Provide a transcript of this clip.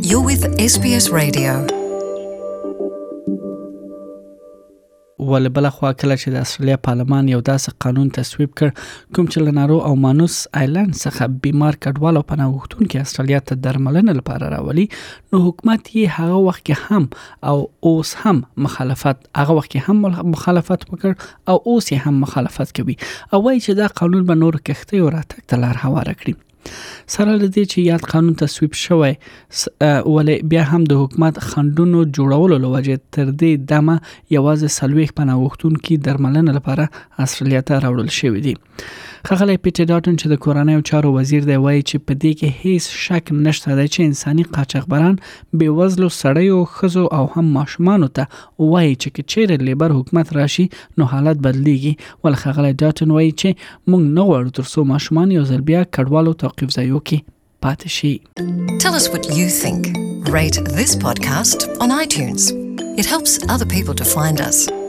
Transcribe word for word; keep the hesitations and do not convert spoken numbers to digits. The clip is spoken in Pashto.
You're with اس بي اس Radio. ول بل خو کله چې د استرالیا پارلمان یو داسې قانون تصویب کړ کوم چې لنارو او مانوس آیلند څخه بیمار کډوال او پناه غوښتونکو استرالیا ته درملنه لپاره راولي، نو حکومت یې هغه وخت کې هم او اوس هم مخالفت هغه وخت کې هم مخالفت وکړ او اوس یې هم مخالفت کوي او وايي چې دا قانون به نور کښته او راتګ ته لار هواره کړي. سره لدی چې یاد قانون تصویب شوی ولې بیا هم د حکومت خندونو جوړولو لوجه تر دې دمه یوازې سلويخ پناه غوښتونکو درملنه لپاره استرالیا ته راوړل شوی دی. خغلی پیټر ډاټن چې د کورنۍ چارو وزیر دی وایي چې په دې کې هیڅ شک نشته دی چې انساني قاچاقبران بې وزلو سړیو خزو او هم ماشومان ته وایي چې چیرې لیبر حکومت راشي نو حالت بدلیږي. ول خغلی ډاټن وایي چې موږ نه غواړو ترڅو ماشومان یو ځل بیا کډوالو توقیف ځایو کې پاتې شي. Tell us what you think. Rate this podcast on iTunes. It helps other people to find us.